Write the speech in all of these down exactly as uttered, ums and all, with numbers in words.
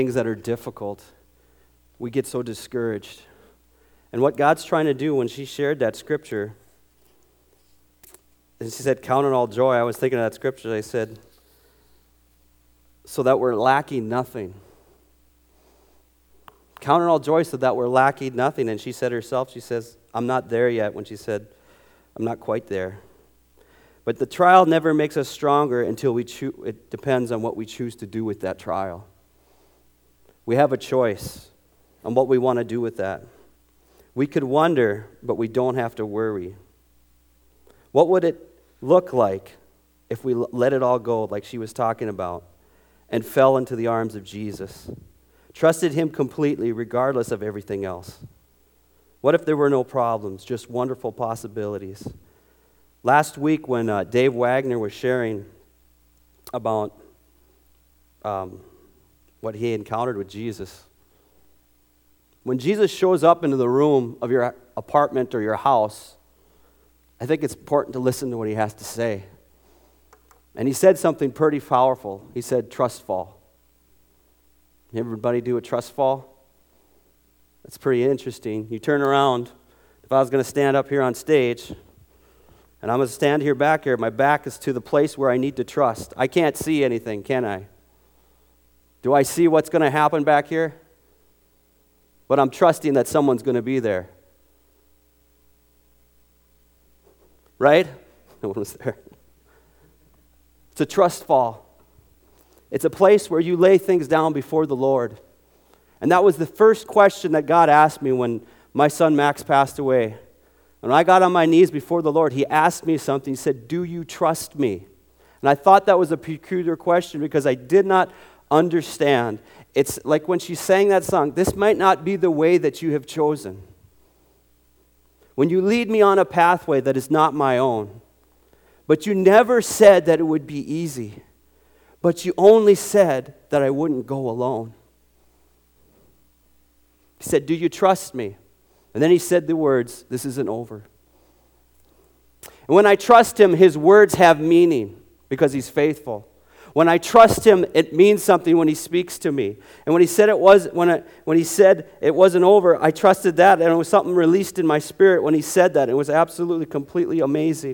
things that are difficult, we get so discouraged. And what God's trying to do when she shared that scripture, and she said, count it all joy, I was thinking of that scripture, I said, so that we're lacking nothing. Count it all joy so that we're lacking nothing. And she said herself, she says, I'm not there yet, when she said, I'm not quite there. But the trial never makes us stronger until we choose. It depends on what we choose to do with that trial. We have a choice on what we want to do with that. We could wonder, but we don't have to worry. What would it look like if we let it all go, like she was talking about, and fell into the arms of Jesus? Trusted him completely, regardless of everything else. What if there were no problems, just wonderful possibilities? Last week when uh, Dave Wagner was sharing about um, what he encountered with Jesus, when Jesus shows up into the room of your apartment or your house, I think it's important to listen to what he has to say. And he said something pretty powerful. He said, trust fall. Everybody do a trust fall? That's pretty interesting. You turn around. If I was going to stand up here on stage, and I'm going to stand here back here, my back is to the place where I need to trust. I can't see anything, can I? Do I see what's going to happen back here? But I'm trusting that someone's going to be there. Right? No one was there. It's a trust fall. It's a place where you lay things down before the Lord. And that was the first question that God asked me when my son Max passed away. When I got on my knees before the Lord, he asked me something. He said, do you trust me? And I thought that was a peculiar question because I did not understand. It's like when she sang that song, this might not be the way that you have chosen. When you lead me on a pathway that is not my own, but you never said that it would be easy, but you only said that I wouldn't go alone. He said, do you trust me? And then he said the words, this isn't over. And when I trust him, his words have meaning because he's faithful. When I trust him, it means something when he speaks to me. And when he said it was when I, when he said it wasn't over, I trusted that, and it was something released in my spirit when he said that. It was absolutely, completely amazing.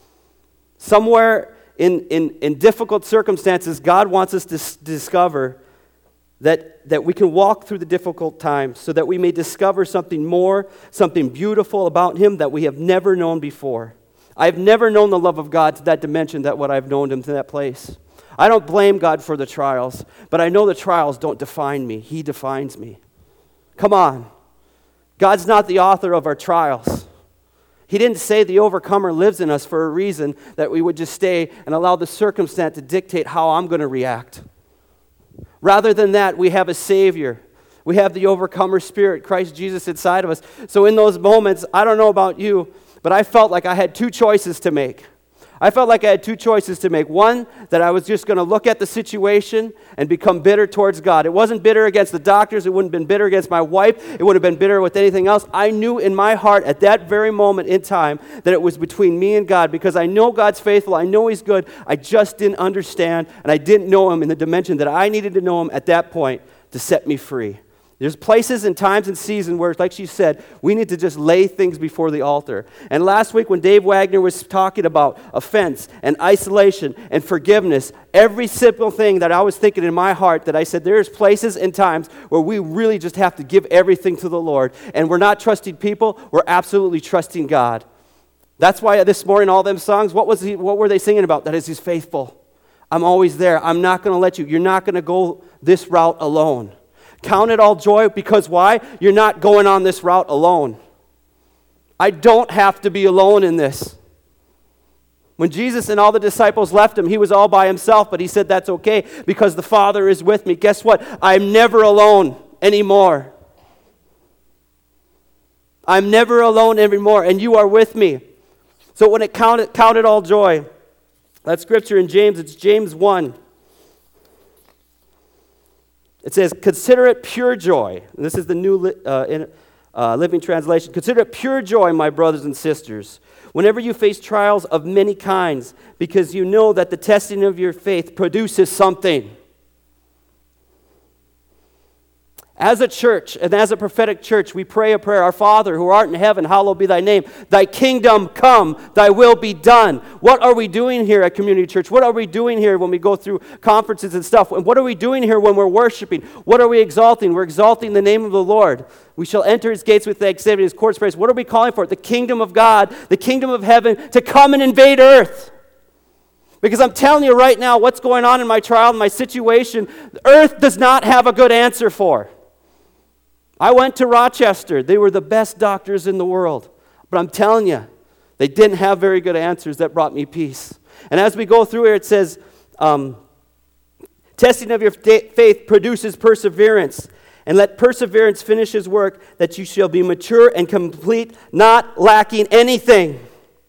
Somewhere in, in, in difficult circumstances, God wants us to s- discover that, that we can walk through the difficult times so that we may discover something more, something beautiful about him that we have never known before. I've never known the love of God to that dimension that what I've known him to that place. I don't blame God for the trials, but I know the trials don't define me. He defines me. Come on. God's not the author of our trials. He didn't say the overcomer lives in us for a reason that we would just stay and allow the circumstance to dictate how I'm going to react. Rather than that, we have a Savior. We have the overcomer spirit, Christ Jesus, inside of us. So in those moments, I don't know about you, but I felt like I had two choices to make. I felt like I had two choices to make. One, that I was just going to look at the situation and become bitter towards God. It wasn't bitter against the doctors. It wouldn't have been bitter against my wife. It would have been bitter with anything else. I knew in my heart at that very moment in time that it was between me and God because I know God's faithful. I know he's good. I just didn't understand, and I didn't know him in the dimension that I needed to know him at that point to set me free. There's places and times and seasons where, like she said, we need to just lay things before the altar. And last week when Dave Wagner was talking about offense and isolation and forgiveness, every simple thing that I was thinking in my heart that I said there's places and times where we really just have to give everything to the Lord. And we're not trusting people, we're absolutely trusting God. That's why this morning all them songs, what was he, what were they singing about? That is, he's faithful. I'm always there. I'm not going to let you. You're not going to go this route alone. Count it all joy because why? You're not going on this route alone. I don't have to be alone in this. When Jesus and all the disciples left him, he was all by himself, but he said that's okay because the Father is with me. Guess what? I'm never alone anymore. I'm never alone anymore, and you are with me. So when it counted, count it all joy, that scripture in James, it's James one. It says, consider it pure joy. And this is the New uh, in, uh, Living Translation. Consider it pure joy, my brothers and sisters, whenever you face trials of many kinds, because you know that the testing of your faith produces something. As a church and as a prophetic church, we pray a prayer. Our Father, who art in heaven, hallowed be thy name. Thy kingdom come, thy will be done. What are we doing here at Community Church? What are we doing here when we go through conferences and stuff? And what are we doing here when we're worshiping? What are we exalting? We're exalting the name of the Lord. We shall enter his gates with thanksgiving, his courts praise. What are we calling for? The kingdom of God, the kingdom of heaven to come and invade earth. Because I'm telling you right now, what's going on in my trial, in my situation, earth does not have a good answer for. I went to Rochester. They were the best doctors in the world. But I'm telling you, they didn't have very good answers that brought me peace. And as we go through here, it says, um, testing of your faith produces perseverance. And let perseverance finish his work, that you shall be mature and complete, not lacking anything.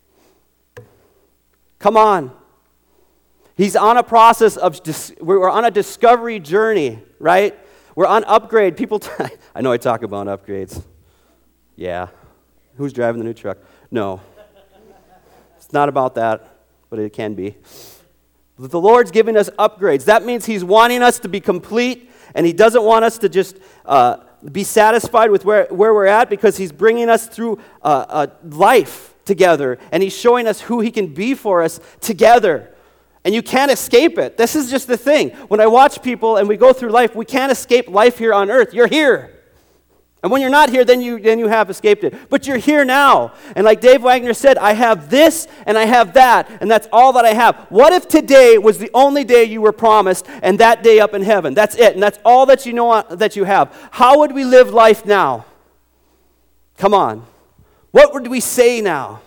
Come on. He's on a process of, dis- we're on a discovery journey, right? We're on upgrade. People, t- I know I talk about upgrades. Yeah. Who's driving the new truck? No. It's not about that, but it can be. But the Lord's giving us upgrades. That means he's wanting us to be complete, and he doesn't want us to just uh, be satisfied with where, where we're at, because he's bringing us through uh, a life together, and he's showing us who he can be for us together. And you can't escape it. This is just the thing. When I watch people and we go through life, we can't escape life here on earth. You're here. And when you're not here, then you then you have escaped it. But you're here now. And like Dave Wagner said, I have this and I have that, and that's all that I have. What if today was the only day you were promised, and that day up in heaven? That's it, and that's all that you know that you have. How would we live life now? Come on. What would we say now?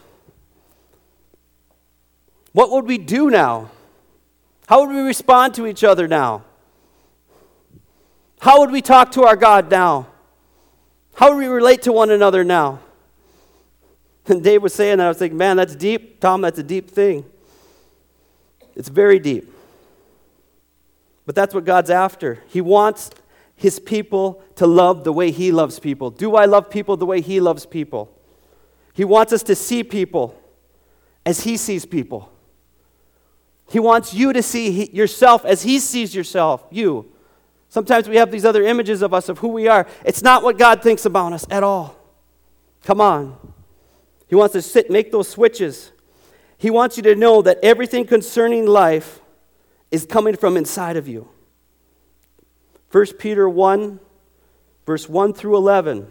What would we do now? How would we respond to each other now? How would we talk to our God now? How would we relate to one another now? And Dave was saying that, I was thinking, man, that's deep. Tom, that's a deep thing. It's very deep. But that's what God's after. He wants his people to love the way he loves people. Do I love people the way he loves people? He wants us to see people as he sees people. He wants you to see he, yourself as he sees yourself, you. Sometimes we have these other images of us, of who we are. It's not what God thinks about us at all. Come on. He wants to sit, make those switches. He wants you to know that everything concerning life is coming from inside of you. First Peter one, verse one through eleven.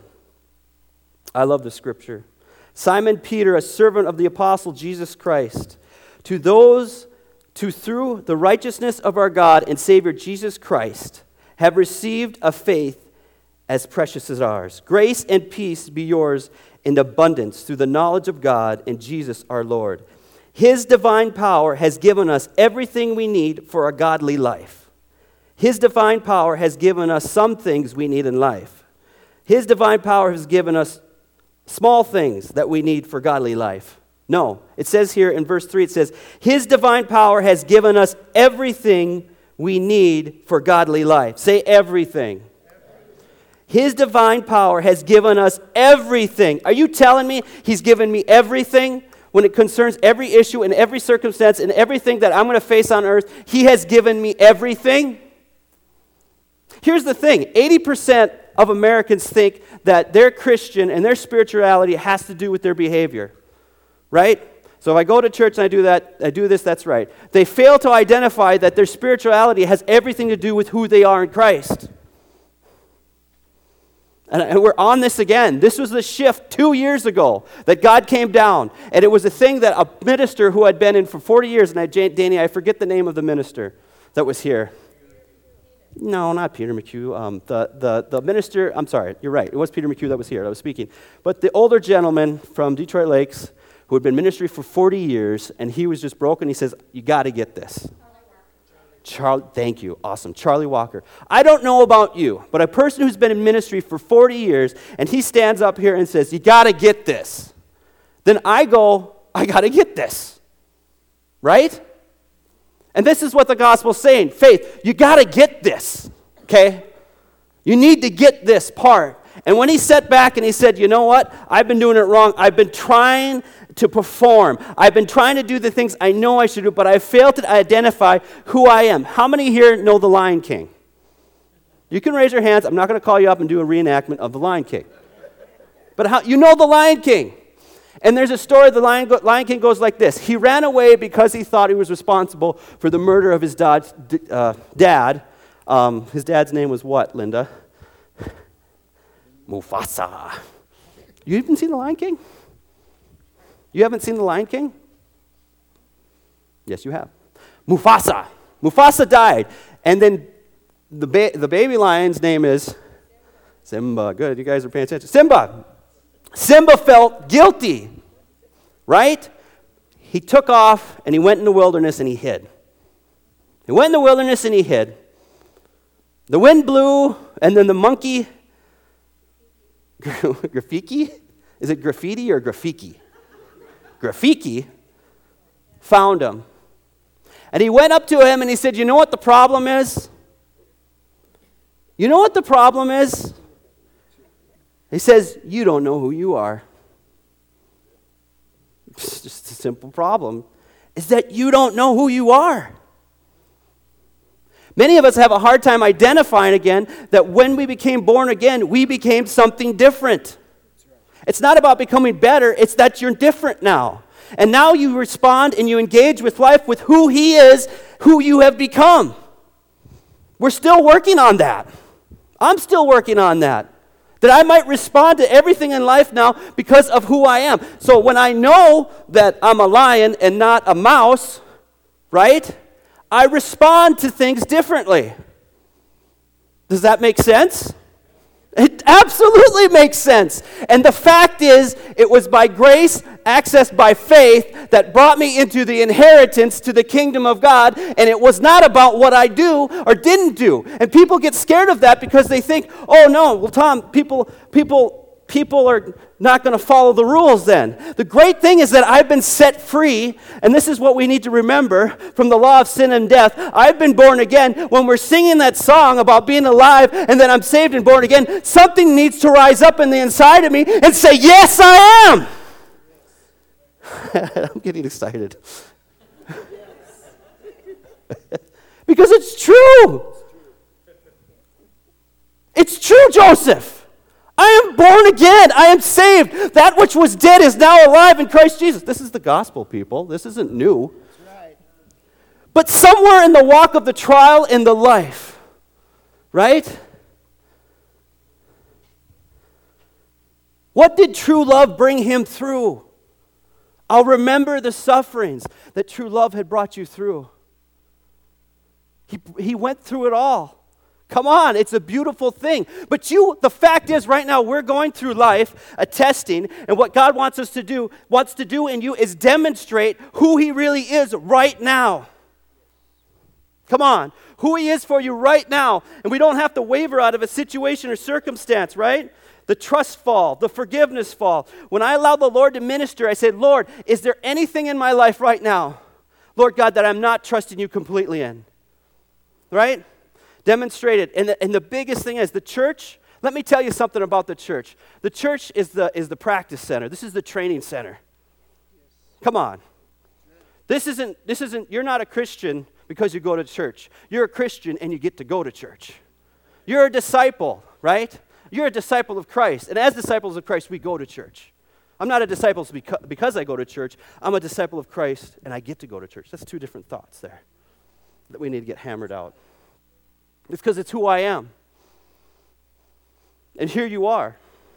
I love the scripture. Simon Peter, a servant of the apostle Jesus Christ, to those to through the righteousness of our God and Savior Jesus Christ have received a faith as precious as ours. Grace and peace be yours in abundance through the knowledge of God and Jesus our Lord. His divine power has given us everything we need for a godly life. His divine power has given us some things we need in life. His divine power has given us small things that we need for godly life. No, it says here in verse three, it says, his divine power has given us everything we need for godly life. Say everything. everything. His divine power has given us everything. Are you telling me he's given me everything when it concerns every issue and every circumstance and everything that I'm going to face on earth? He has given me everything. Here's the thing. eighty percent of Americans think that their Christian and their spirituality has to do with their behavior. Right? So if I go to church and I do that, I do this, that's right. They fail to identify that their spirituality has everything to do with who they are in Christ. And, and we're on this again. This was the shift two years ago that God came down. And it was a thing that a minister who had been in for forty years, and I, Danny, I forget the name of the minister that was here. No, not Peter McHugh. Um, the, the, the minister, I'm sorry, you're right. It was Peter McHugh that was here, that was speaking. But the older gentleman from Detroit Lakes, who had been in ministry for forty years, and he was just broken. He says, you got to get this. Charlie, thank you. Awesome. Charlie Walker. I don't know about you, but a person who's been in ministry for forty years, and he stands up here and says, you got to get this. Then I go, I got to get this. Right? And this is what the gospel's saying. Faith, you got to get this. Okay? You need to get this part. And when he sat back and he said, you know what? I've been doing it wrong. I've been trying to perform. I've been trying to do the things I know I should do, but I've failed to identify who I am. How many here know the Lion King? You can raise your hands. I'm not going to call you up and do a reenactment of the Lion King. But how, you know the Lion King. And there's a story, the Lion, Lion King goes like this. He ran away because he thought he was responsible for the murder of his dad. Uh, dad. Um, his dad's name was what, Linda? Mufasa. You even seen the Lion King? You haven't seen the Lion King? Yes, you have. Mufasa. Mufasa died. And then the, ba- the baby lion's name is Simba. Good, you guys are paying attention. Simba. Simba felt guilty, right? He took off and he went in the wilderness and he hid. He went in the wilderness and he hid. The wind blew and then the monkey, Grafiki? Is it graffiti or graffiti? Grafiki found him. And he went up to him and he said, you know what the problem is? You know what the problem is? He says, you don't know who you are. It's just a simple problem. Is that you don't know who you are. Many of us have a hard time identifying again that when we became born again, we became something different. It's not about becoming better, it's that you're different now. And now you respond and you engage with life with who He is, who you have become. We're still working on that. I'm still working on that. That I might respond to everything in life now because of who I am. So when I know that I'm a lion and not a mouse, right, I respond to things differently. Does that make sense? It absolutely makes sense. And the fact is, it was by grace, accessed by faith, that brought me into the inheritance to the kingdom of God, and it was not about what I do or didn't do. And people get scared of that because they think, oh no, well Tom, people, people, people are not going to follow the rules then. The great thing is that I've been set free, and this is what we need to remember from the law of sin and death. I've been born again. When we're singing that song about being alive and that I'm saved and born again, something needs to rise up in the inside of me and say, yes, I am. I'm getting excited. Because it's true. It's true, Joseph. I am born again. I am saved. That which was dead is now alive in Christ Jesus. This is the gospel, people. This isn't new. That's right. But somewhere in the walk of the trial in the life, right? What did true love bring him through? I'll remember the sufferings that true love had brought you through. He, he went through it all. Come on, it's a beautiful thing. But you, the fact is right now we're going through life, a testing, and what God wants us to do, wants to do in you is demonstrate who He really is right now. Come on, who He is for you right now. And we don't have to waver out of a situation or circumstance, right? The trust fall, the forgiveness fall. When I allow the Lord to minister, I say, Lord, is there anything in my life right now, Lord God, that I'm not trusting you completely in? Right? Demonstrated. And the, and the biggest thing is the church. Let me tell you something about the church. The church is the is the practice center. This is the training center. Come on. This isn't this isn't you're not a Christian because you go to church. You're a Christian and you get to go to church. You're a disciple, right? You're a disciple of Christ. And as disciples of Christ, we go to church. I'm not a disciple because, because I go to church. I'm a disciple of Christ and I get to go to church. That's two different thoughts there that we need to get hammered out. It's because it's who I am. And here you are.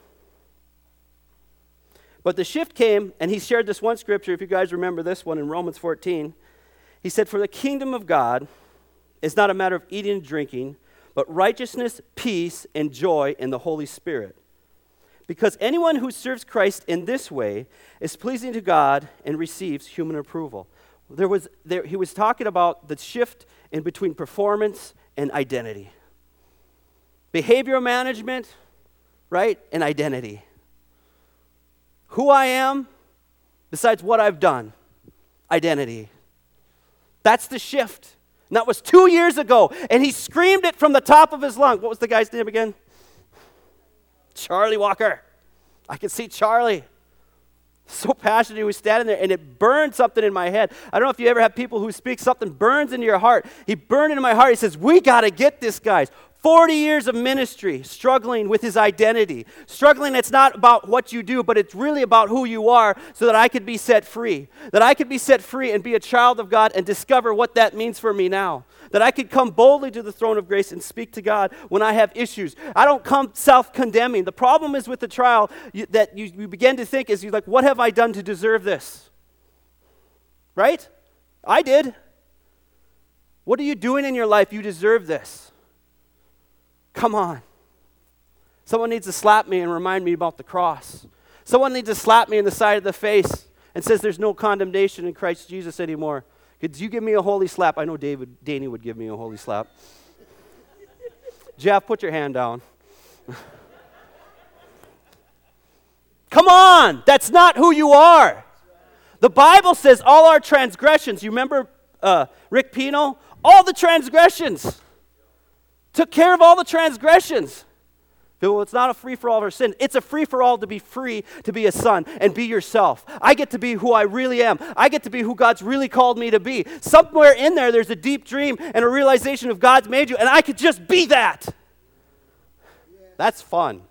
But the shift came, and he shared this one scripture, if you guys remember this one in Romans fourteen. He said, for the kingdom of God is not a matter of eating and drinking, but righteousness, peace, and joy in the Holy Spirit. Because anyone who serves Christ in this way is pleasing to God and receives human approval. There was there, he was talking about the shift in between performance and identity. Behavioral management, right, and identity. Who I am, besides what I've done, identity. That's the shift. And that was two years ago, and he screamed it from the top of his lungs. What was the guy's name again? Charlie Walker. I could see Charlie. So passionate, he was standing there, and it burned something in my head. I don't know if you ever have people who speak, something burns into your heart. He burned into my heart. He says, we got to get this, guys. forty years of ministry, struggling with his identity. Struggling, it's not about what you do, but it's really about who you are so that I could be set free. That I could be set free and be a child of God and discover what that means for me now. That I could come boldly to the throne of grace and speak to God when I have issues. I don't come self-condemning. The problem is with the trial you, that you, you begin to think is, you're like, what have I done to deserve this? Right? I did. What are you doing in your life? You deserve this. Come on. Someone needs to slap me and remind me about the cross. Someone needs to slap me in the side of the face and says there's no condemnation in Christ Jesus anymore. Could you give me a holy slap? I know David, Danny would give me a holy slap. Jeff, put your hand down. Come on. That's not who you are. The Bible says all our transgressions, you remember uh, Rick Pino? All the transgressions. Took care of all the transgressions. Well, it's not a free-for-all for sin. It's a free-for-all to be free, to be a son, and be yourself. I get to be who I really am. I get to be who God's really called me to be. Somewhere in there, there's a deep dream and a realization of God's made you, and I could just be that. That's fun.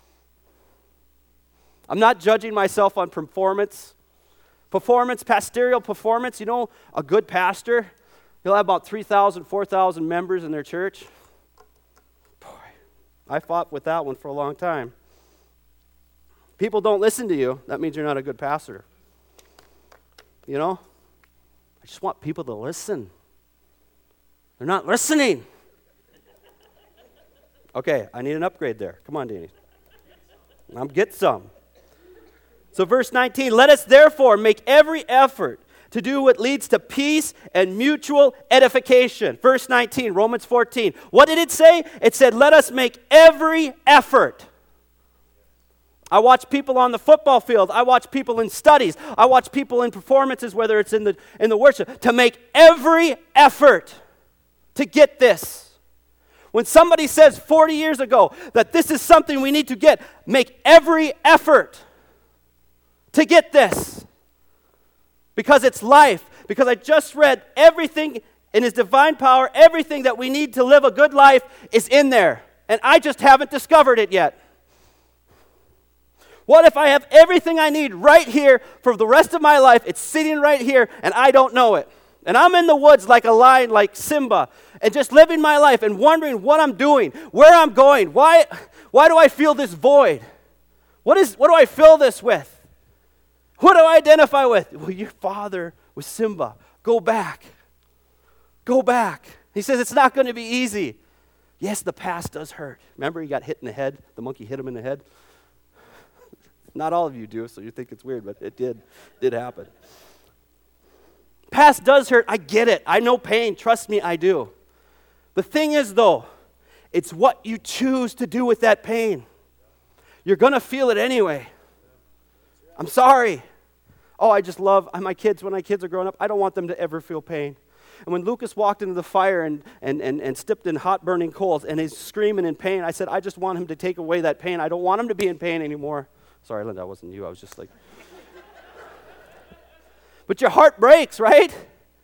I'm not judging myself on performance. Performance, pastoral performance. You know, a good pastor, he'll have about three thousand, four thousand members in their church. I fought with that one for a long time. People don't listen to you. That means you're not a good pastor. You know? I just want people to listen. They're not listening. Okay, I need an upgrade there. Come on, Danny. I'm get some. So verse nineteen, let us therefore make every effort to do what leads to peace and mutual edification. Verse nineteen, Romans fourteen. What did it say? It said, let us make every effort. I watch people on the football field. I watch people in studies. I watch people in performances, whether it's in the, in the worship, to make every effort to get this. When somebody says forty years ago that this is something we need to get, make every effort to get this. Because it's life. Because I just read everything in His divine power, everything that we need to live a good life is in there. And I just haven't discovered it yet. What if I have everything I need right here for the rest of my life? It's sitting right here and I don't know it. And I'm in the woods like a lion, like Simba, and just living my life and wondering what I'm doing, where I'm going. Why, why do I feel this void? What is? What do I fill this with? What do I identify with? Well, your father was Simba. Go back. Go back. He says it's not going to be easy. Yes, the past does hurt. Remember he got hit in the head? The monkey hit him in the head? Not all of you do, so you think it's weird, but it did, did happen. Past does hurt. I get it. I know pain. Trust me, I do. The thing is, though, it's what you choose to do with that pain. You're going to feel it anyway. I'm sorry. Oh, I just love my kids. When my kids are growing up, I don't want them to ever feel pain. And when Lucas walked into the fire and, and, and, and stepped in hot burning coals and he's screaming in pain, I said, I just want him to take away that pain. I don't want him to be in pain anymore. Sorry, Linda, that wasn't you. I was just like... But your heart breaks, right?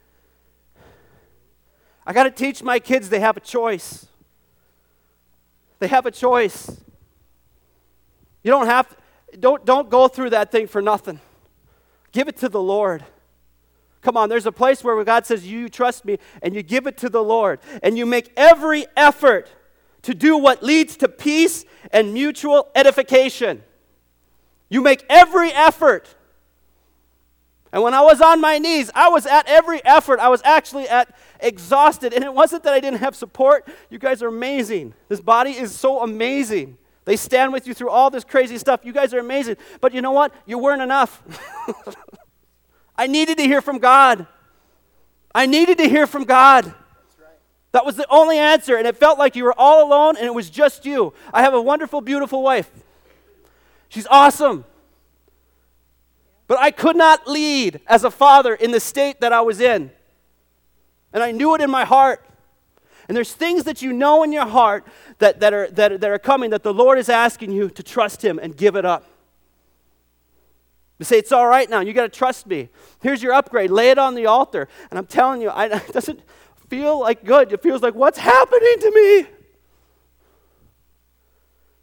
I got to teach my kids they have a choice. They have a choice. You don't have to, don't, don't go through that thing for nothing. Give it to the Lord. Come on, there's a place where God says, you trust me, and you give it to the Lord. And you make every effort to do what leads to peace and mutual edification. You make every effort. And when I was on my knees, I was at every effort. I was actually at exhausted. And it wasn't that I didn't have support. You guys are amazing. This body is so amazing. They stand with you through all this crazy stuff. You guys are amazing. But you know what? You weren't enough. I needed to hear from God. I needed to hear from God. That's right. That was the only answer. And it felt like you were all alone and it was just you. I have a wonderful, beautiful wife. She's awesome. But I could not lead as a father in the state that I was in. And I knew it in my heart. And there's things that you know in your heart that, that, are, that, that are coming that the Lord is asking you to trust Him and give it up. You say, it's all right now. You got to trust me. Here's your upgrade. Lay it on the altar. And I'm telling you, I, it doesn't feel like good. It feels like, what's happening to me?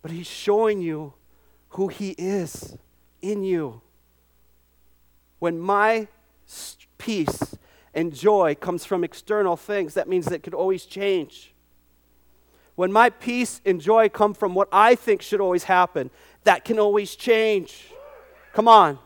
but he's showing you who he is in you. When my peace and joy comes from external things, that means that it could always change. When my peace and joy come from what I think should always happen, that can always change. Come on.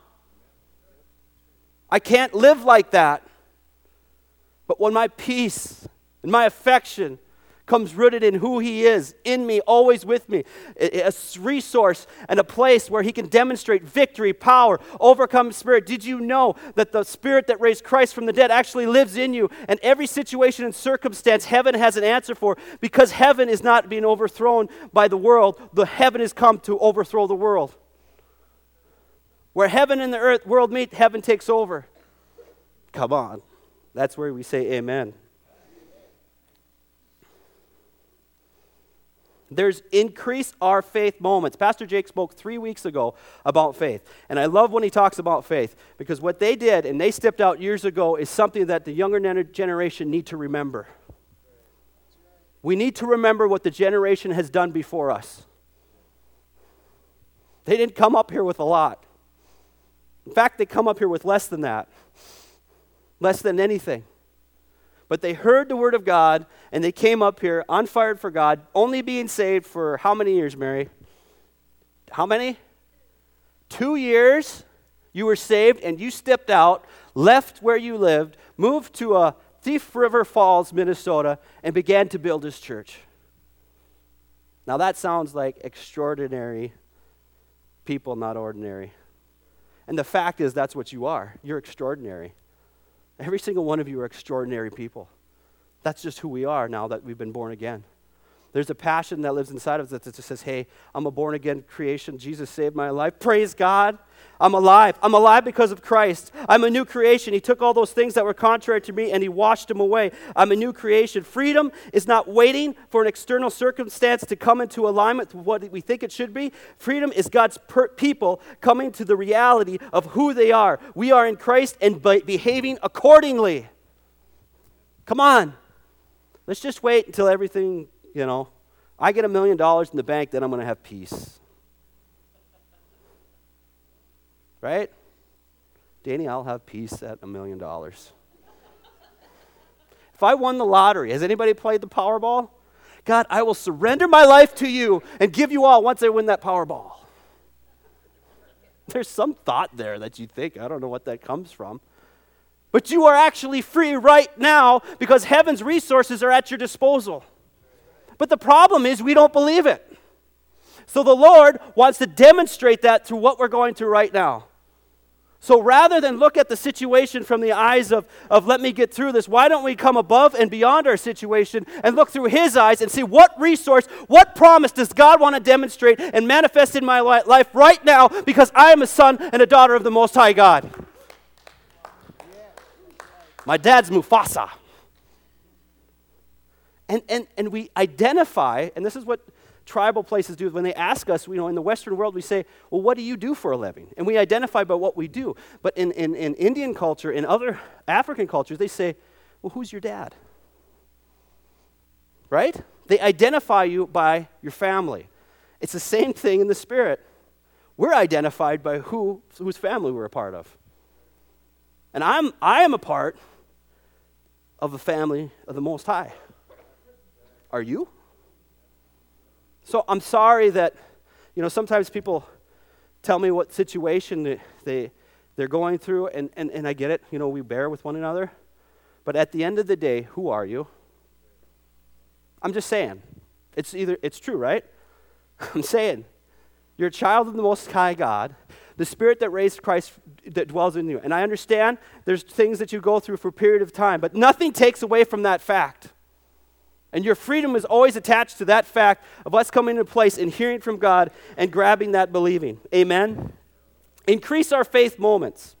I can't live like that. But when my peace and my affection comes rooted in who he is, in me, always with me, a resource and a place where he can demonstrate victory, power, overcome spirit. Did you know that the spirit that raised Christ from the dead actually lives in you? And every situation and circumstance, heaven has an answer for, because heaven is not being overthrown by the world. The heaven has come to overthrow the world. Where heaven and the earth world meet, heaven takes over. Come on. That's where we say amen. There's increase our faith moments. Pastor Jake spoke three weeks ago about faith. And I love when he talks about faith, because what they did and they stepped out years ago is something that the younger generation need to remember. We need to remember what the generation has done before us. They didn't come up here with a lot. In fact, they come up here with less than that. Less than anything. But they heard the word of God, and they came up here on fire for God, only being saved for how many years, Mary? How many? Two years you were saved, and you stepped out, left where you lived, moved to a Thief River Falls, Minnesota, and began to build his church. Now that sounds like extraordinary people, not ordinary. And the fact is, that's what you are. You're extraordinary. Every single one of you are extraordinary people. That's just who we are now that we've been born again. There's a passion that lives inside of us that just says, hey, I'm a born-again creation. Jesus saved my life. Praise God. I'm alive. I'm alive because of Christ. I'm a new creation. He took all those things that were contrary to me and he washed them away. I'm a new creation. Freedom is not waiting for an external circumstance to come into alignment with what we think it should be. Freedom is God's per- people coming to the reality of who they are. We are in Christ and be- behaving accordingly. Come on. Let's just wait until everything, you know, I get a million dollars in the bank, then I'm going to have peace. Right? Danny, I'll have peace at a million dollars. If I won the lottery, has anybody played the Powerball? God, I will surrender my life to you and give you all once I win that Powerball. There's some thought there that you think, I don't know what that comes from. But you are actually free right now because heaven's resources are at your disposal. But the problem is we don't believe it. So the Lord wants to demonstrate that through what we're going through right now. So rather than look at the situation from the eyes of, of let me get through this, why don't we come above and beyond our situation and look through his eyes and see what resource, what promise does God want to demonstrate and manifest in my li- life right now because I am a son and a daughter of the Most High God. My dad's Mufasa. And, and, and we identify, and this is what tribal places do. When they ask us, you know, in the Western world, we say, well, what do you do for a living? And we identify by what we do. But in, in, in Indian culture, in other African cultures, they say, well, who's your dad? Right? They identify you by your family. It's the same thing in the spirit. We're identified by who, whose family we're a part of. And I'm, I am a part of the family of the Most High. Are you? So I'm sorry that, you know, sometimes people tell me what situation they, they, they're going through, and, and, and I get it. You know, we bear with one another. But at the end of the day, who are you? I'm just saying. It's either, it's true, right? I'm saying, you're a child of the Most High God, the Spirit that raised Christ that dwells in you. And I understand there's things that you go through for a period of time, but nothing takes away from that fact. And your freedom is always attached to that fact of us coming into place and hearing from God and grabbing that believing. Amen? Increase our faith moments.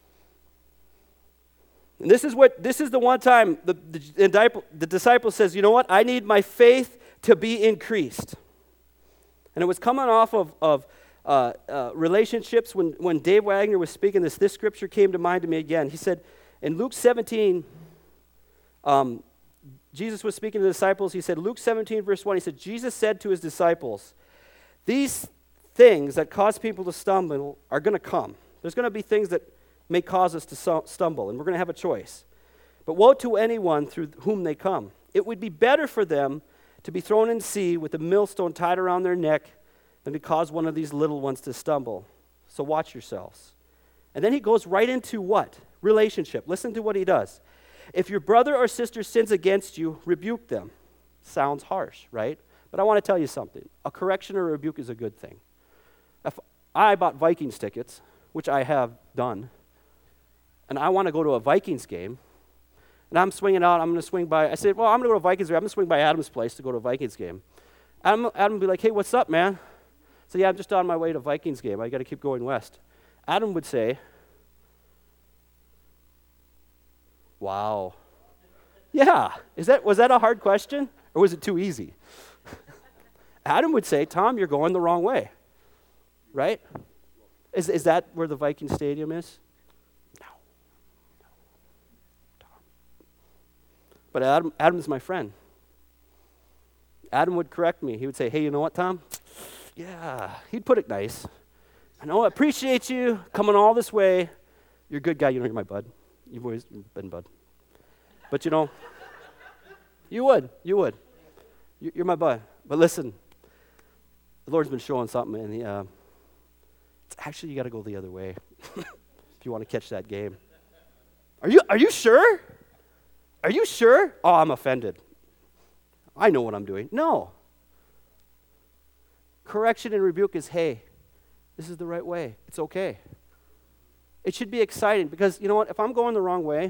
And this is what this is the one time the, the, the disciple says, you know what? I need my faith to be increased. And it was coming off of, of uh, uh, relationships when, when Dave Wagner was speaking this. This scripture came to mind to me again. He said in Luke seventeen, um, Jesus was speaking to the disciples. He said, Luke seventeen, verse one, he said, Jesus said to his disciples, These things that cause people to stumble are going to come. There's going to be things that may cause us to stumble, and we're going to have a choice. But woe to anyone through whom they come. It would be better for them to be thrown in the sea with a millstone tied around their neck than to cause one of these little ones to stumble. So watch yourselves. And then he goes right into what? Relationship. Listen to what he does. If your brother or sister sins against you, rebuke them. Sounds harsh, right? But I want to tell you something. A correction or a rebuke is a good thing. If I bought Vikings tickets, which I have done, and I want to go to a Vikings game, and I'm swinging out, I'm going to swing by, I said, well, I'm going to go to a Vikings game. I'm going to swing by Adam's place to go to a Vikings game. Adam, Adam would be like, hey, what's up, man? I said, yeah, I'm just on my way to a Vikings game. I got to keep going west. Adam would say, wow. Yeah. Is that was that a hard question, or was it too easy? Adam would say, Tom, you're going the wrong way. Right? Is is that where the Viking Stadium is? No. No. Tom. But Adam, Adam's my friend. Adam would correct me. He would say, hey, you know what, Tom? Yeah. He'd put it nice. I know, I appreciate you coming all this way. You're a good guy. You know, you're my bud. You've always been bud. But you know, you would. You would. You're my bud. But listen, the Lord's been showing something, and he, uh, it's actually you got to go the other way if you want to catch that game. Are you? Are you sure? Are you sure? Oh, I'm offended. I know what I'm doing. No. Correction and rebuke is, hey, this is the right way. It's okay. It should be exciting because, you know what, if I'm going the wrong way,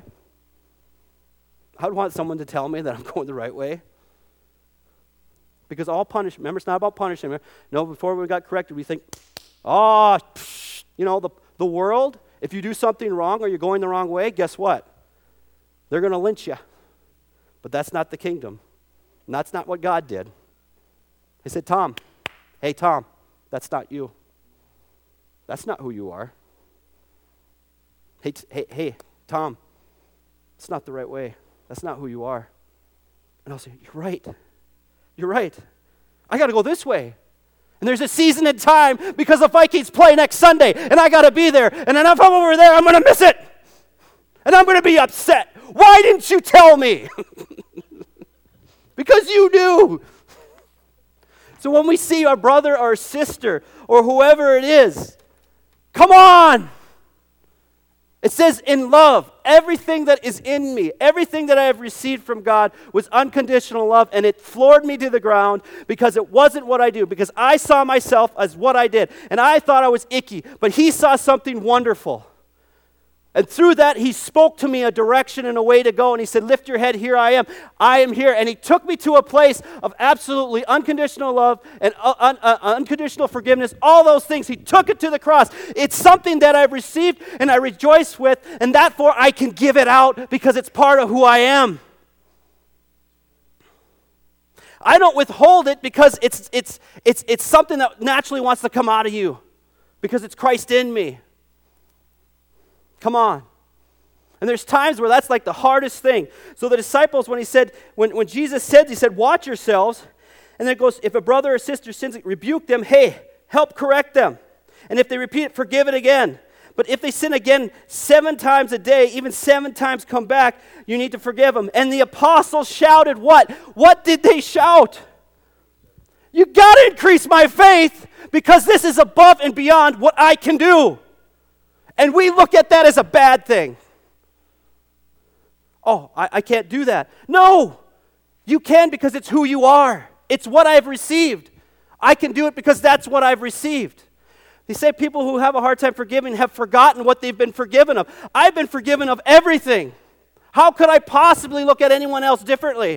I would want someone to tell me that I'm going the right way. Because all punishment, remember, it's not about punishment. No, before we got corrected, we think, oh, psh, you know, the, the world, if you do something wrong or you're going the wrong way, guess what? They're going to lynch you. But that's not the kingdom. And that's not what God did. He said, Tom, hey, Tom, that's not you. That's not who you are. Hey, t- hey, hey, Tom, it's not the right way. That's not who you are. And I'll say, you're right. You're right. I got to go this way. And there's a season and time because the Vikings play next Sunday, and I got to be there. And then if I'm over there, I'm going to miss it. And I'm going to be upset. Why didn't you tell me? Because you knew. So when we see our brother or sister or whoever it is, come on. It says in love, everything that is in me, everything that I have received from God was unconditional love, and it floored me to the ground because it wasn't what I do, because I saw myself as what I did, and I thought I was icky, but he saw something wonderful. And through that, he spoke to me a direction and a way to go, and he said, lift your head, here I am. I am here. And he took me to a place of absolutely unconditional love and uh, un- uh, unconditional forgiveness, all those things. He took it to the cross. It's something that I've received and I rejoice with, and therefore I can give it out because it's part of who I am. I don't withhold it because it's, it's, it's, it's something that naturally wants to come out of you because it's Christ in me. Come on. And there's times where that's like the hardest thing. So the disciples, when he said, when, when Jesus said, he said, watch yourselves. And then it goes, if a brother or sister sins, rebuke them. Hey, help correct them. And if they repeat it, forgive it again. But if they sin again seven times a day, even seven times come back, you need to forgive them. And the apostles shouted what? What did they shout? You got to increase my faith because this is above and beyond what I can do. And we look at that as a bad thing. Oh, I, I can't do that. No, you can because it's who you are. It's what I've received. I can do it because that's what I've received. They say people who have a hard time forgiving have forgotten what they've been forgiven of. I've been forgiven of everything. How could I possibly look at anyone else differently?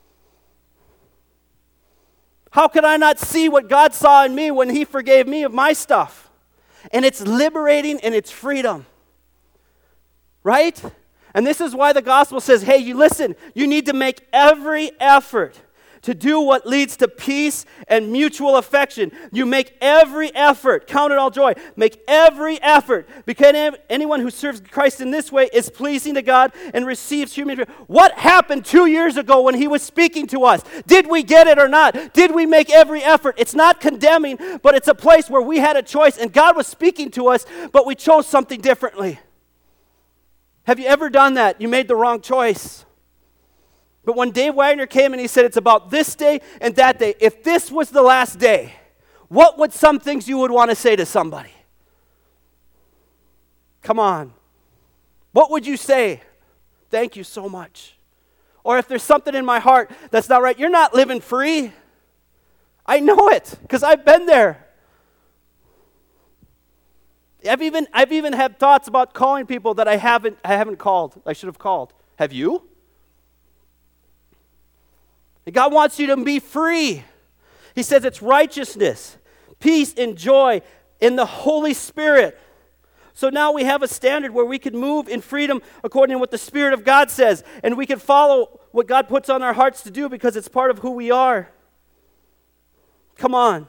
How could I not see what God saw in me when he forgave me of my stuff? And it's liberating and it's freedom. Right? And this is why the gospel says, hey, you listen, you need to make every effort to do what leads to peace and mutual affection. You make every effort, count it all joy, make every effort, because anyone who serves Christ in this way is pleasing to God and receives human. What happened two years ago when he was speaking to us? Did we get it or not? Did we make every effort? It's not condemning, but it's a place where we had a choice and God was speaking to us, but we chose something differently. Have you ever done that? You made the wrong choice. But when Dave Wagner came and he said, it's about this day and that day, if this was the last day, what would some things you would want to say to somebody? Come on. What would you say? Thank you so much. Or if there's something in my heart that's not right, you're not living free. I know it because I've been there. I've even, I've even had thoughts about calling people that I haven't, I haven't called, I should have called. Have you? And God wants you to be free. He says it's righteousness, peace, and joy in the Holy Spirit. So now we have a standard where we can move in freedom according to what the Spirit of God says. And we can follow what God puts on our hearts to do because it's part of who we are. Come on.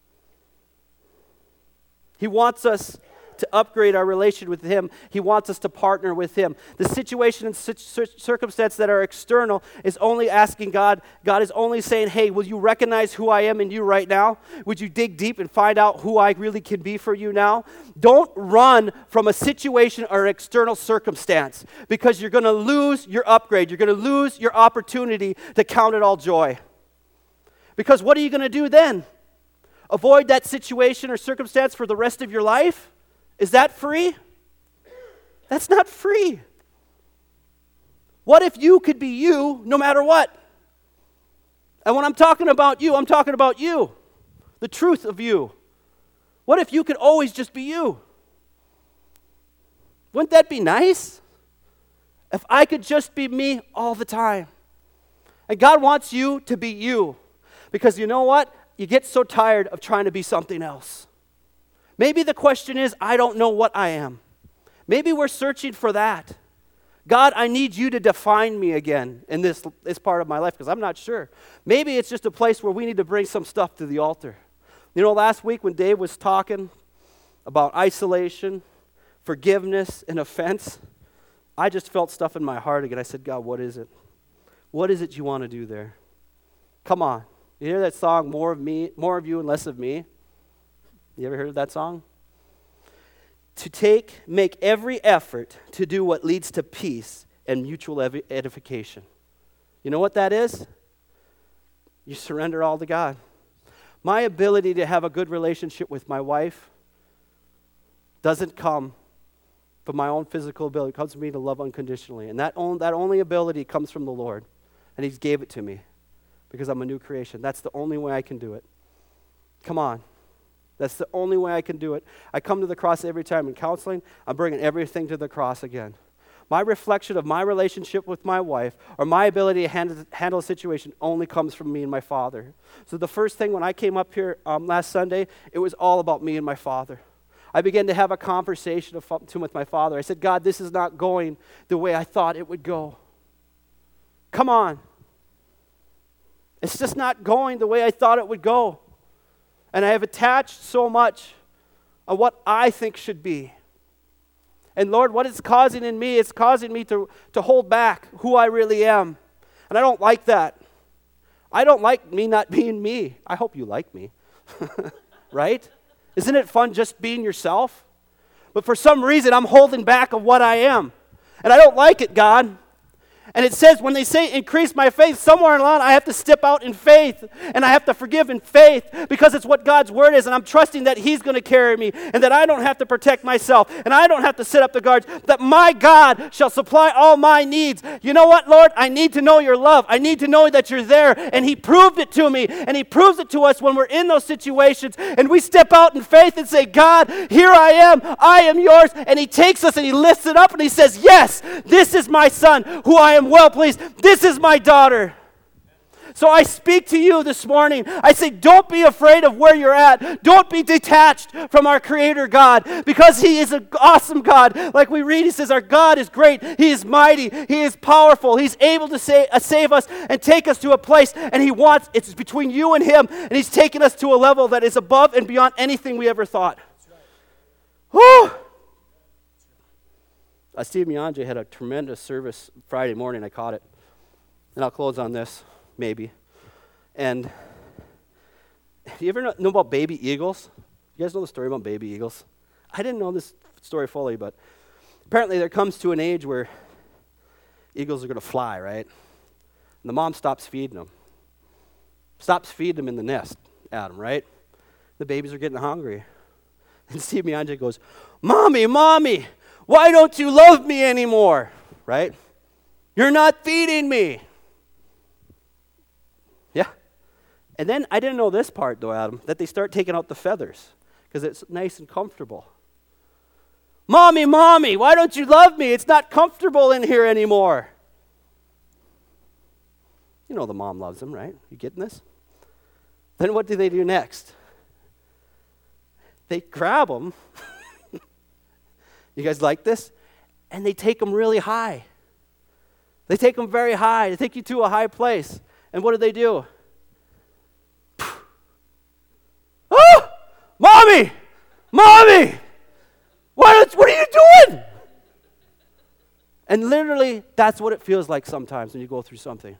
He wants us to upgrade our relation with Him. He wants us to partner with Him. The situation and circumstance that are external is only asking God. God is only saying, hey, will you recognize who I am in you right now? Would you dig deep and find out who I really can be for you now? Don't run from a situation or external circumstance because you're going to lose your upgrade. You're going to lose your opportunity to count it all joy. Because what are you going to do then? Avoid that situation or circumstance for the rest of your life? Is that free? That's not free. What if you could be you no matter what? And when I'm talking about you, I'm talking about you, the truth of you. What if you could always just be you? Wouldn't that be nice? If I could just be me all the time. And God wants you to be you. Because you know what? You get so tired of trying to be something else. Maybe the question is, I don't know what I am. Maybe we're searching for that. God, I need you to define me again in this, this part of my life because I'm not sure. Maybe it's just a place where we need to bring some stuff to the altar. You know, last week when Dave was talking about isolation, forgiveness, and offense, I just felt stuff in my heart again. I said, God, what is it? What is it you want to do there? Come on. You hear that song, More of Me, More of You and Less of Me? You ever heard of that song? To take, make every effort to do what leads to peace and mutual edification. You know what that is? You surrender all to God. My ability to have a good relationship with my wife doesn't come from my own physical ability. It comes from me to love unconditionally. And that, on, that only ability comes from the Lord. And He's gave it to me because I'm a new creation. That's the only way I can do it. Come on. That's the only way I can do it. I come to the cross every time in counseling. I'm bringing everything to the cross again. My reflection of my relationship with my wife or my ability to handle, handle a situation only comes from me and my Father. So the first thing when I came up here um, last Sunday, it was all about me and my Father. I began to have a conversation with my Father. I said, God, this is not going the way I thought it would go. Come on. It's just not going the way I thought it would go. And I have attached so much of what I think should be. And Lord, what it's causing in me, it's causing me to, to hold back who I really am. And I don't like that. I don't like me not being me. I hope you like me. Right? Isn't it fun just being yourself? But for some reason, I'm holding back of what I am. And I don't like it, God. And it says, when they say increase my faith, somewhere along I have to step out in faith. And I have to forgive in faith because it's what God's word is. And I'm trusting that He's going to carry me. And that I don't have to protect myself. And I don't have to set up the guards. That my God shall supply all my needs. You know what, Lord? I need to know your love. I need to know that you're there. And He proved it to me. And He proves it to us when we're in those situations. And we step out in faith and say, God, here I am. I am yours. And He takes us and He lifts it up and He says, yes, this is my son who I am well pleased. This is my daughter. So I speak to you this morning. I say, don't be afraid of where you're at. Don't be detached from our Creator God, because He is an awesome God. Like we read, He says, our God is great. He is mighty. He is powerful. He's able to say, uh, save us and take us to a place, and He wants, it's between you and Him, and He's taken us to a level that is above and beyond anything we ever thought. Whew. Uh, Steve Mianje had a tremendous service Friday morning. I caught it. And I'll close on this, maybe. And do you ever know, know about baby eagles? You guys know the story about baby eagles? I didn't know this story fully, but apparently there comes to an age where eagles are going to fly, right? And the mom stops feeding them. Stops feeding them in the nest at them, right? The babies are getting hungry. And Steve Mianje goes, Mommy, Mommy, why don't you love me anymore? Right? You're not feeding me. Yeah. And then I didn't know this part, though, Adam, that they start taking out the feathers because it's nice and comfortable. Mommy, Mommy, why don't you love me? It's not comfortable in here anymore. You know the mom loves them, right? You getting this? Then what do they do next? They grab them. You guys like this? And they take them really high. They take them very high. They take you to a high place. And what do they do? Oh! Mommy! Mommy! What, what are you doing? And literally, that's what it feels like sometimes when you go through something.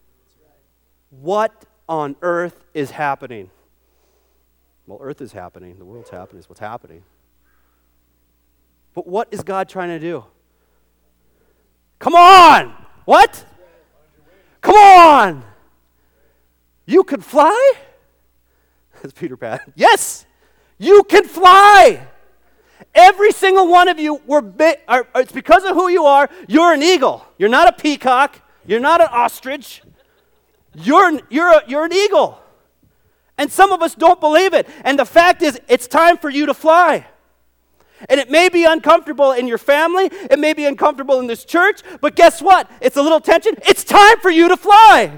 What on earth is happening? Well, earth is happening. The world's happening. It's what's happening. But what is God trying to do? Come on! What? Come on! You can fly? That's Peter Pan. Yes! You can fly! Every single one of you, were bi- are, it's because of who you are, you're an eagle. You're not a peacock. You're not an ostrich. You're, you're, a, you're an eagle. And some of us don't believe it. And the fact is, it's time for you to fly. And it may be uncomfortable in your family. It may be uncomfortable in this church. But guess what? It's a little tension. It's time for you to fly.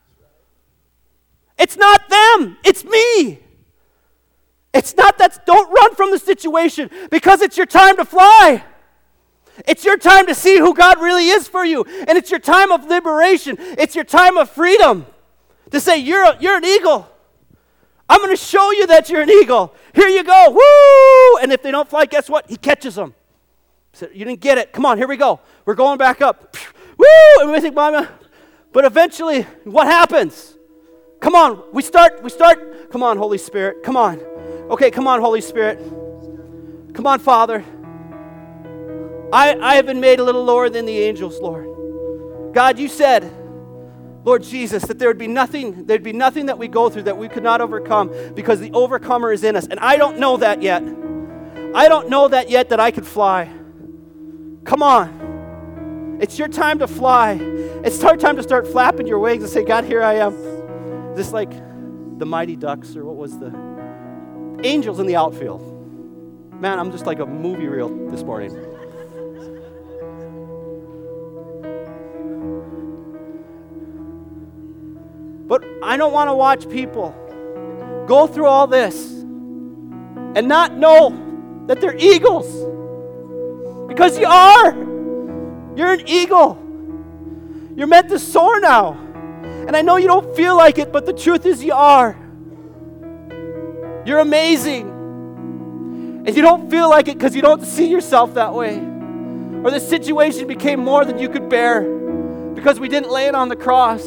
It's not them. It's me. It's not that. Don't run from the situation because it's your time to fly. It's your time to see who God really is for you. And it's your time of liberation. It's your time of freedom to say, you're, a, you're an eagle. I'm going to show you that you're an eagle. Here you go. Woo! And if they don't fly, guess what? He catches them. So you didn't get it. Come on, here we go. We're going back up. Woo! And we think, Mama. But eventually, what happens? Come on, we start, we start. Come on, Holy Spirit. Come on. Okay, come on, Holy Spirit. Come on, Father. I, I have been made a little lower than the angels, Lord. God, you said, Lord Jesus, that there would be nothing, there'd be nothing that we go through that we could not overcome because the overcomer is in us. And I don't know that yet. I don't know that yet that I could fly. Come on. It's your time to fly. It's our time to start flapping your wings and say, God, here I am. Just like the Mighty Ducks, or what was the Angels in the outfield. Man, I'm just like a movie reel this morning. But I don't want to watch people go through all this and not know that they're eagles. Because you are. You're an eagle. You're meant to soar now. And I know you don't feel like it, but the truth is you are. You're amazing. And you don't feel like it because you don't see yourself that way. Or the situation became more than you could bear because we didn't lay it on the cross.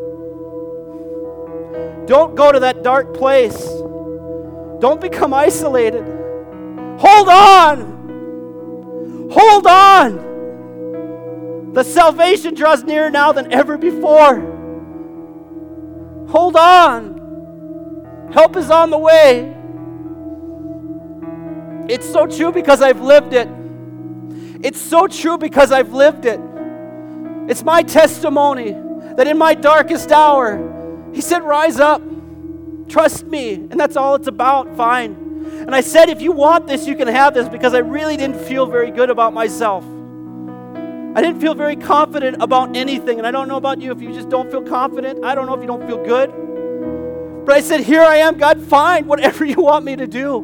Don't go to that dark place. Don't become isolated. Hold on. Hold on. The salvation draws nearer now than ever before. Hold on. Help is on the way. It's so true because I've lived it. It's so true because I've lived it. It's my testimony that in my darkest hour, He said, rise up, trust me, and that's all it's about, fine. And I said, if you want this, you can have this, because I really didn't feel very good about myself. I didn't feel very confident about anything. And I don't know about you if you just don't feel confident. I don't know if you don't feel good. But I said, here I am, God, fine, whatever you want me to do.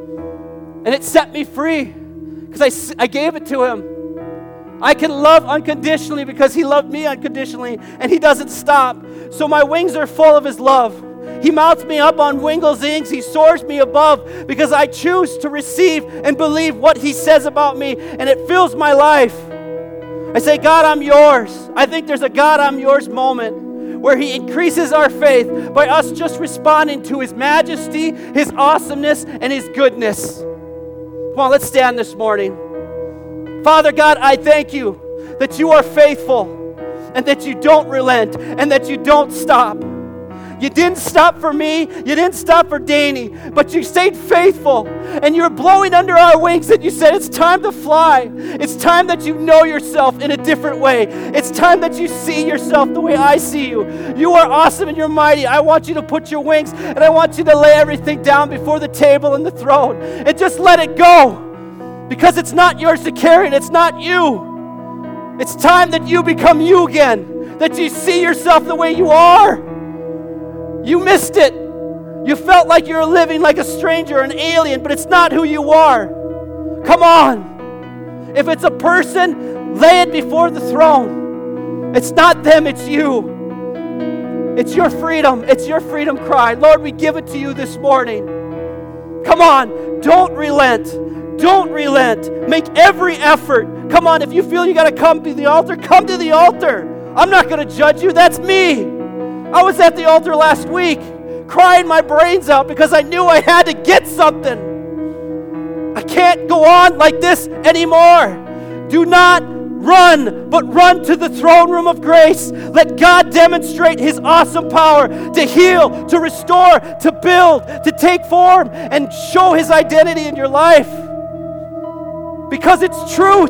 And it set me free because I, I gave it to him. I can love unconditionally because he loved me unconditionally, and he doesn't stop. So my wings are full of his love. He mounts me up on wings, wings. He soars me above because I choose to receive and believe what he says about me, and it fills my life. I say, God, I'm yours. I think there's a God, I'm yours moment where he increases our faith by us just responding to his majesty, his awesomeness, and his goodness. Come on, let's stand this morning. Father God, I thank you that you are faithful and that you don't relent and that you don't stop. You didn't stop for me, you didn't stop for Danny, but you stayed faithful and you're blowing under our wings and you said it's time to fly. It's time that you know yourself in a different way. It's time that you see yourself the way I see you. You are awesome and you're mighty. I want you to put your wings and I want you to lay everything down before the table and the throne and just let it go. Because it's not yours to carry and it's not you. It's time that you become you again. That you see yourself the way you are. You missed it. You felt like you were living like a stranger, an alien, but it's not who you are. Come on. If it's a person, lay it before the throne. It's not them, it's you. It's your freedom. It's your freedom cry. Lord, we give it to you this morning. Come on. Don't relent. Don't relent. Make every effort. Come on, if you feel you got to come to the altar, come to the altar. I'm not going to judge you. That's me. I was at the altar last week crying my brains out because I knew I had to get something. I can't go on like this anymore. Do not run, but run to the throne room of grace. Let God demonstrate his awesome power to heal, to restore, to build, to take form, and show his identity in your life. Because it's truth.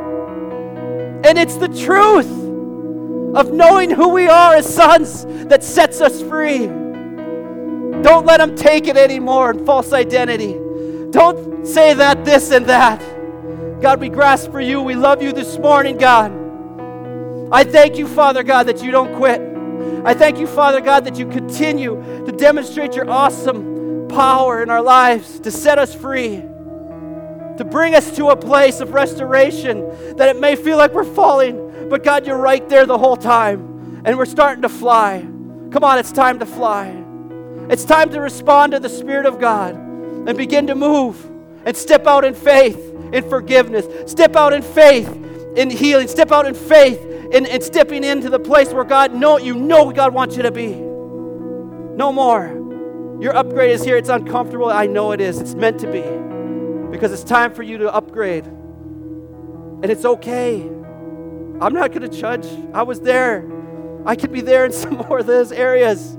And it's the truth of knowing who we are as sons that sets us free. Don't let them take it anymore in false identity. Don't say that, this, and that. God, we grasp for you. We love you this morning, God. I thank you, Father God, that you don't quit. I thank you, Father God, that you continue to demonstrate your awesome power in our lives to set us free, to bring us to a place of restoration that it may feel like we're falling, but God, you're right there the whole time, and we're starting to fly. Come on, it's time to fly. It's time to respond to the Spirit of God and begin to move and step out in faith, in forgiveness. Step out in faith, in healing. Step out in faith, in, in stepping into the place where God, know, you know God wants you to be. No more. Your upgrade is here. It's uncomfortable. I know it is. It's meant to be. Because it's time for you to upgrade. And it's okay. I'm not going to judge. I was there. I could be there in some more of those areas.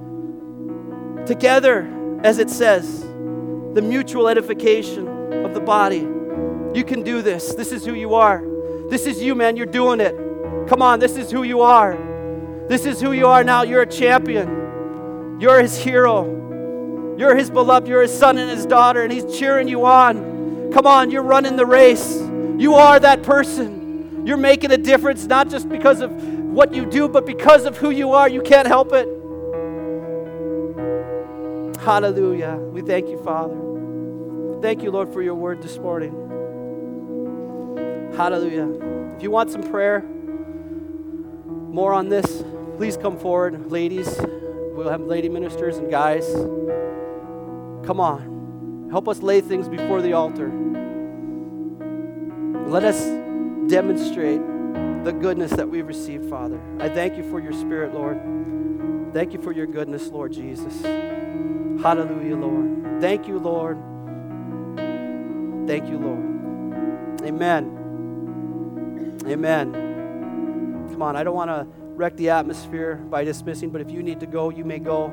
Together, as it says, the mutual edification of the body. You can do this. This is who you are. This is you, man. You're doing it. Come on, this is who you are. This is who you are now. You're a champion. You're his hero. You're his beloved. You're his son and his daughter, and he's cheering you on. Come on, you're running the race. You are that person. You're making a difference, not just because of what you do, but because of who you are. You can't help it. Hallelujah. We thank you, Father. Thank you, Lord, for your word this morning. Hallelujah. If you want some prayer, more on this, please come forward. Ladies, we'll have lady ministers and guys. Come on. Help us lay things before the altar. Let us demonstrate the goodness that we've received, Father. I thank you for your Spirit, Lord. Thank you for your goodness, Lord Jesus. Hallelujah, Lord. Thank you, Lord. Thank you, Lord. Amen. Amen. Come on, I don't want to wreck the atmosphere by dismissing, but if you need to go, you may go.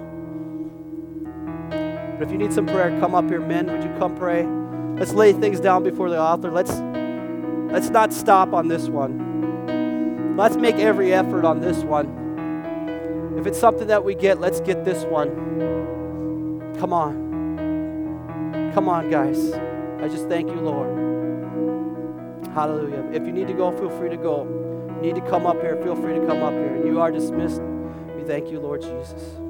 But if you need some prayer, come up here. Men, would you come pray? Let's lay things down before the altar. Let's Let's not stop on this one. Let's make every effort on this one. If it's something that we get, let's get this one. Come on. Come on, guys. I just thank you, Lord. Hallelujah. If you need to go, feel free to go. If you need to come up here, feel free to come up here. And you are dismissed. We thank you, Lord Jesus.